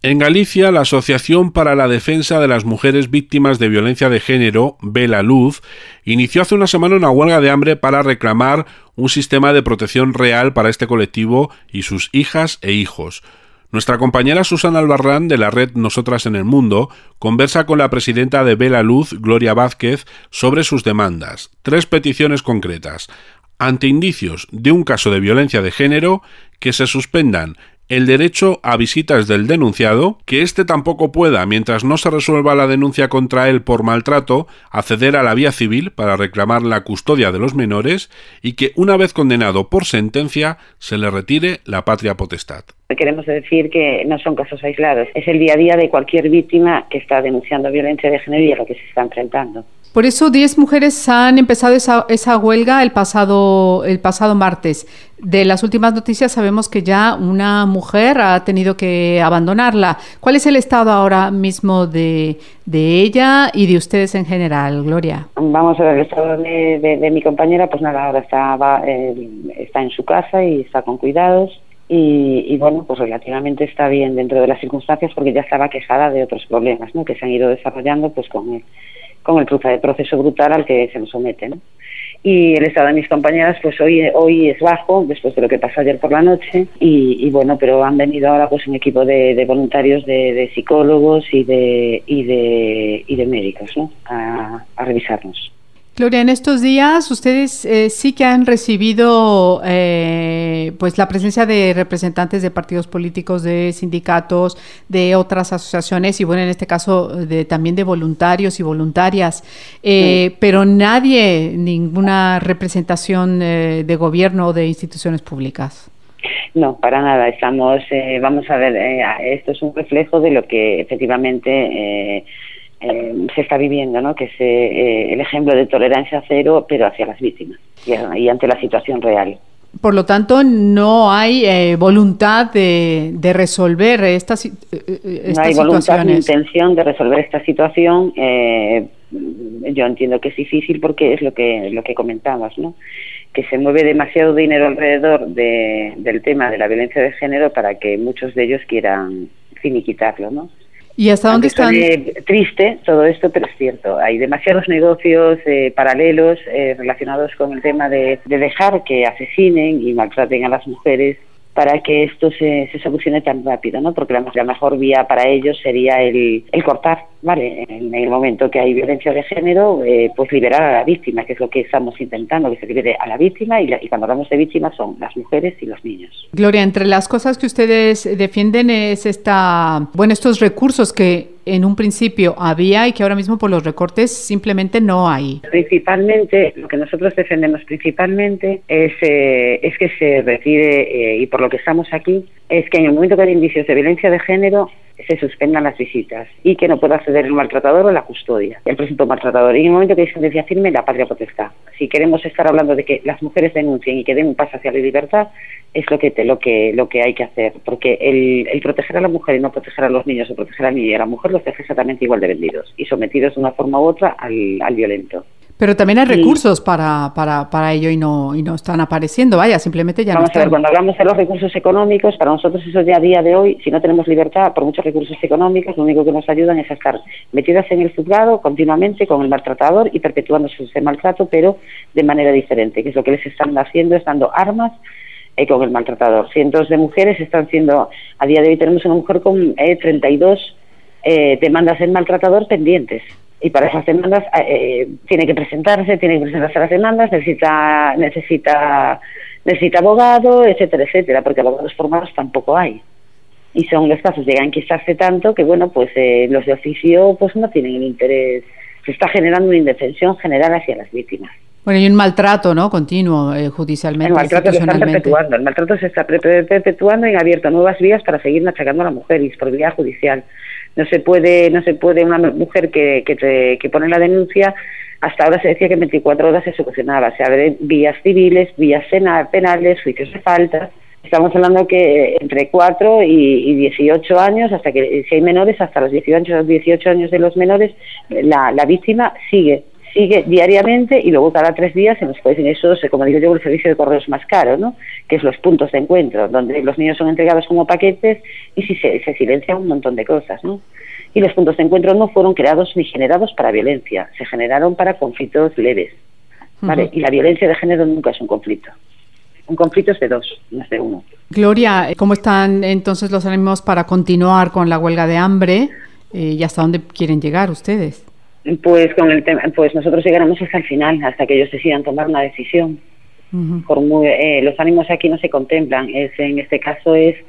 En Galicia, la Asociación para la Defensa de las Mujeres Víctimas de Violencia de Género, Ve la Luz, inició hace una semana una huelga de hambre para reclamar un sistema de protección real para este colectivo y sus hijas e hijos. Nuestra compañera Susana Albarrán, de la red Nosotras en el Mundo, conversa con la presidenta de Ve la Luz, Gloria Vázquez, sobre sus demandas. 3 peticiones concretas. Ante indicios de un caso de violencia de género, que se suspendan el derecho a visitas del denunciado, que éste tampoco pueda, mientras no se resuelva la denuncia contra él por maltrato, acceder a la vía civil para reclamar la custodia de los menores y que, una vez condenado por sentencia, se le retire la patria potestad. Queremos decir que no son casos aislados, es el día a día de cualquier víctima que está denunciando violencia de género y a lo que se está enfrentando. Por eso 10 mujeres han empezado esa huelga el pasado martes. De las últimas noticias sabemos que ya una mujer ha tenido que abandonarla. ¿Cuál es el estado ahora mismo de ella y de ustedes en general, Gloria? Vamos a ver, el estado de mi compañera, pues nada, ahora está en su casa y está con cuidados. Y bueno, pues relativamente está bien dentro de las circunstancias porque ya estaba quejada de otros problemas, ¿no?, que se han ido desarrollando pues con el proceso brutal al que se nos somete, ¿no? Y el estado de mis compañeras pues hoy es bajo después de lo que pasó ayer por la noche y bueno, pero han venido ahora pues un equipo de voluntarios, de psicólogos y de médicos, ¿no?, a revisarnos. Gloria, en estos días ustedes sí que han recibido pues la presencia de representantes de partidos políticos, de sindicatos, de otras asociaciones y bueno, en este caso también de voluntarios y voluntarias, sí. Pero ninguna representación de gobierno o de instituciones públicas. No, para nada. Vamos a ver, esto es un reflejo de lo que efectivamente se está viviendo, ¿no?, que es el ejemplo de tolerancia cero, pero hacia las víctimas y ante la situación real. Por lo tanto, no hay voluntad de resolver estas situaciones. No hay voluntad ni intención de resolver esta situación. Yo entiendo que es difícil porque es lo que comentabas, ¿no?, que se mueve demasiado dinero alrededor del tema de la violencia de género para que muchos de ellos quieran finiquitarlo, ¿no? ¿Y hasta dónde están? Triste todo esto, pero es cierto. Hay demasiados negocios paralelos relacionados con el tema de dejar que asesinen y maltraten a las mujeres para que esto se solucione tan rápido, ¿no? Porque la mejor vía para ellos sería el cortar, ¿vale? En el momento que hay violencia de género, pues liberar a la víctima, que es lo que estamos intentando, que se libere a la víctima y cuando hablamos de víctimas son las mujeres y los niños. Gloria, entre las cosas que ustedes defienden es estos recursos que en un principio había y que ahora mismo por los recortes simplemente no hay. Principalmente, lo que nosotros defendemos principalmente es que se retire, y por lo que estamos aquí, es que en el momento que hay indicios de violencia de género se suspendan las visitas y que no pueda acceder el maltratador o la custodia, el presunto maltratador. Y en el momento que hay sentencia firme, la patria potestad. Si queremos estar hablando de que las mujeres denuncien y que den un paso hacia la libertad, es lo que hay que hacer, porque el proteger a la mujer y no proteger a los niños o proteger al niño y a la mujer los deja exactamente igual de vendidos y sometidos de una forma u otra al violento. Pero también hay recursos para ello y no están apareciendo, simplemente ya no están. Vamos a ver, cuando hablamos de los recursos económicos, para nosotros eso ya a día de hoy, si no tenemos libertad, por muchos recursos económicos, lo único que nos ayudan es a estar metidas en el juzgado continuamente con el maltratador y perpetuándose ese maltrato, pero de manera diferente, que es lo que les están haciendo, es dando armas con el maltratador. Cientos de mujeres están siendo, a día de hoy tenemos una mujer con 32 demandas del maltratador pendientes. Y para esas demandas tiene que presentarse a las demandas, necesita abogado, etcétera, porque abogados formados tampoco hay. Y son los casos de enquistarse tanto que, bueno, pues los de oficio pues no tienen el interés. Se está generando una indefensión general hacia las víctimas. Bueno, y un maltrato, ¿no?, continuo, judicialmente, el maltrato se está perpetuando. El maltrato se está perpetuando y han abierto nuevas vías para seguir machacando a la mujer y es por vía judicial. No se puede una mujer que pone la denuncia, hasta ahora se decía que en 24 horas se solucionaba. Se abren vías civiles, vías penales, juicios de faltas. Estamos hablando que entre 4 y 18 años, hasta que si hay menores, hasta los 18 años de los menores, la víctima sigue sigue diariamente y luego cada 3 días se nos puede, eso es, como digo yo, el servicio de correos más caro, ¿no? Que es los puntos de encuentro, donde los niños son entregados como paquetes y se silencia un montón de cosas, ¿no? Y los puntos de encuentro no fueron creados ni generados para violencia, se generaron para conflictos leves, ¿vale? Y la violencia de género nunca es un conflicto. Un conflicto es de 2, no es de 1. Gloria, ¿cómo están entonces los ánimos para continuar con la huelga de hambre? ¿Y hasta dónde quieren llegar ustedes? Pues con el tema, pues nosotros llegaremos hasta el final, hasta que ellos decidan tomar una decisión. Por los ánimos aquí no se contemplan. En este caso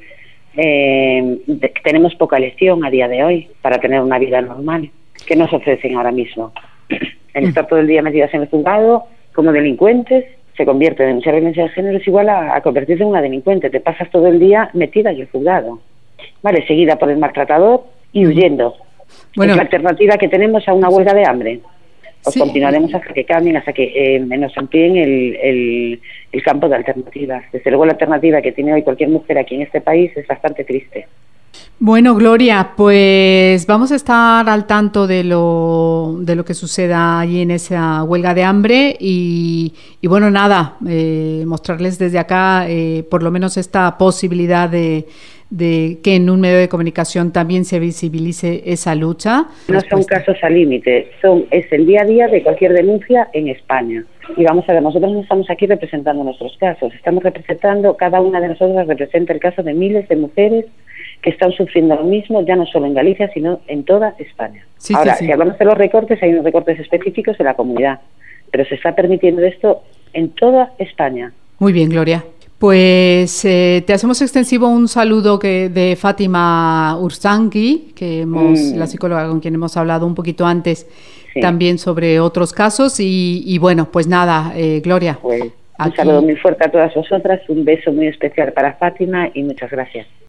tenemos poca elección a día de hoy para tener una vida normal. ¿Qué nos ofrecen ahora mismo? El estar todo el día metidas en el juzgado como delincuentes se convierte en denunciar violencia de género es igual a convertirte en una delincuente. Te pasas todo el día metida en el juzgado, ¿vale? Seguida por el maltratador y huyendo. Bueno, es la alternativa que tenemos a una huelga de hambre. Pues continuaremos hasta que cambien, hasta que nos amplíen el campo de alternativas. Desde luego la alternativa que tiene hoy cualquier mujer aquí en este país es bastante triste. Bueno, Gloria, pues vamos a estar al tanto de lo que suceda allí en esa huelga de hambre y bueno, nada, mostrarles desde acá por lo menos esta posibilidad de que en un medio de comunicación también se visibilice esa lucha. No son casos al límite, es el día a día de cualquier denuncia en España. Y vamos a ver, nosotros no estamos aquí representando nuestros casos, estamos representando, cada una de nosotras representa el caso de miles de mujeres que están sufriendo lo mismo, ya no solo en Galicia, sino en toda España. Ahora, si hablamos de los recortes, hay unos recortes específicos de la comunidad, pero se está permitiendo esto en toda España. Muy bien, Gloria. Pues te hacemos extensivo un saludo de Fátima Urzangui, que la psicóloga con quien hemos hablado un poquito antes, también sobre otros casos. Y bueno, pues nada, Gloria. Pues, un saludo muy fuerte a todas vosotras, un beso muy especial para Fátima y muchas gracias.